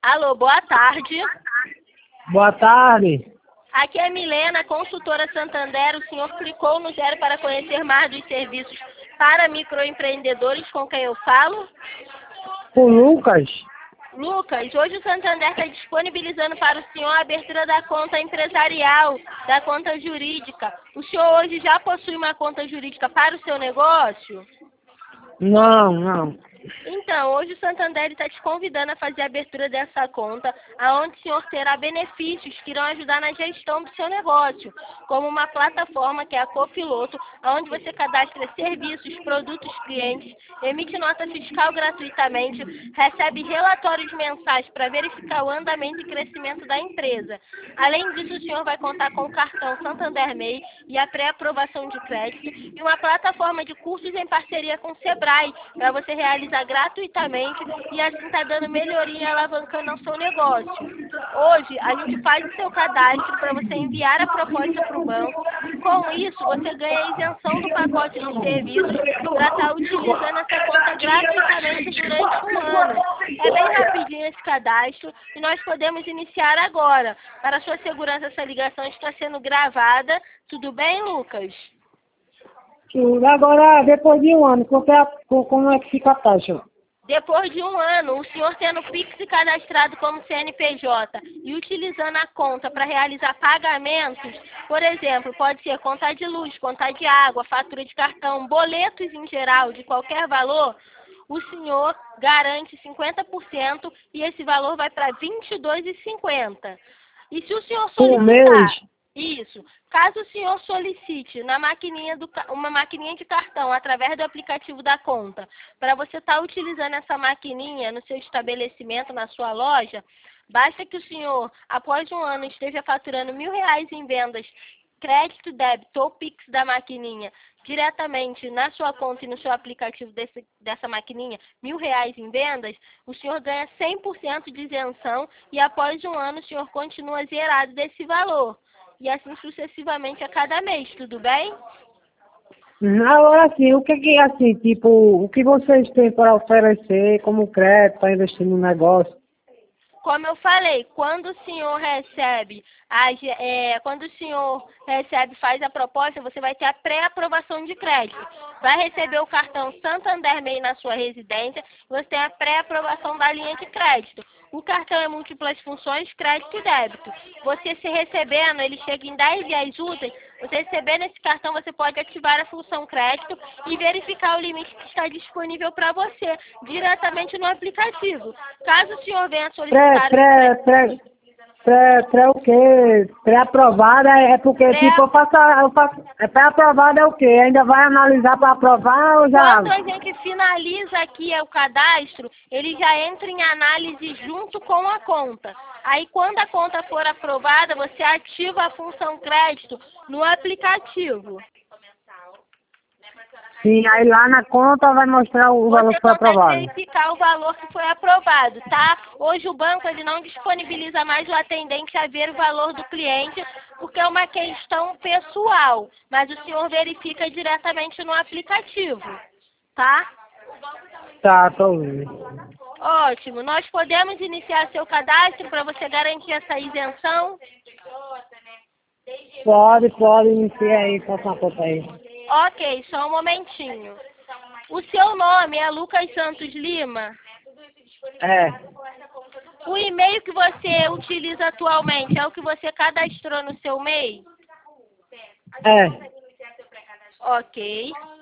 Alô, boa tarde. Boa tarde. Aqui é Milena, consultora Santander. O senhor clicou no 0 para conhecer mais dos serviços para microempreendedores com quem eu falo? O Lucas? Lucas, hoje o Santander está disponibilizando para o senhor a abertura da conta empresarial, da conta jurídica. O senhor hoje já possui uma conta jurídica para o seu negócio? Não. Então, hoje o Santander está te convidando a fazer a abertura dessa conta, aonde o senhor terá benefícios que irão ajudar na gestão do seu negócio, como uma plataforma que é a Copiloto, onde você cadastra serviços, produtos, clientes, emite nota fiscal gratuitamente, recebe relatórios mensais para verificar o andamento e crescimento da empresa. Além disso, o senhor vai contar com o cartão Santander MEI e a pré-aprovação de crédito e uma plataforma de cursos em parceria com o Sebrae, para você realizar gratuitamente e assim está dando melhoria e alavancando ao seu negócio. Hoje, a gente faz o seu cadastro para você enviar a proposta para o banco. Com isso, você ganha a isenção do pacote de serviços para estar utilizando essa conta gratuitamente durante um ano. É bem rapidinho esse cadastro e nós podemos iniciar agora. Para sua segurança, essa ligação está sendo gravada. Tudo bem, Lucas? Agora, depois de um ano, como é que fica a taxa? Depois de um ano, o senhor tendo o Pix cadastrado como CNPJ e utilizando a conta para realizar pagamentos, por exemplo, pode ser conta de luz, conta de água, fatura de cartão, boletos em geral, de qualquer valor, o senhor garante 50% e esse valor vai para R$ 22,50. E se o senhor Por solicitar... mês? Isso. Caso o senhor solicite uma maquininha de cartão através do aplicativo da conta, para você estar utilizando essa maquininha no seu estabelecimento, na sua loja, basta que o senhor, após um ano, esteja faturando R$ 1.000 em vendas, crédito, débito ou Pix da maquininha, diretamente na sua conta e no seu aplicativo dessa maquininha, R$ 1.000 em vendas, o senhor ganha 100% de isenção e após um ano o senhor continua zerado desse valor. E assim sucessivamente a cada mês, tudo bem? Agora sim, o que vocês têm para oferecer como crédito para investir no negócio? Como eu falei, quando o senhor faz a proposta, você vai ter a pré-aprovação de crédito. Vai receber o cartão Santander MEI na sua residência, você tem a pré-aprovação da linha de crédito. O cartão é múltiplas funções, crédito e débito. Você se recebendo, ele chega em 10 dias úteis, você recebendo esse cartão, você pode ativar a função crédito e verificar o limite que está disponível para você, diretamente no aplicativo. Caso o senhor venha solicitar... O quê? Pré-aprovada é porque, pré-aprovada é o quê? Ainda vai analisar para aprovar ou já? Quando a gente finaliza aqui o cadastro, ele já entra em análise junto com a conta. Aí, quando a conta for aprovada, você ativa a função crédito no aplicativo. Sim, aí lá na conta vai mostrar o valor que foi aprovado. Você consegue verificar o valor que foi aprovado, tá? Hoje o banco ele não disponibiliza mais o atendente a ver o valor do cliente, porque é uma questão pessoal, mas o senhor verifica diretamente no aplicativo, tá? Tá, tô ouvindo. Ótimo. Nós podemos iniciar seu cadastro para você garantir essa isenção? Pode iniciar aí, passa uma conta aí. Ok, só um momentinho. O seu nome é Lucas Santos Lima? É. O e-mail que você utiliza atualmente é o que você cadastrou no seu MEI? É. Ok.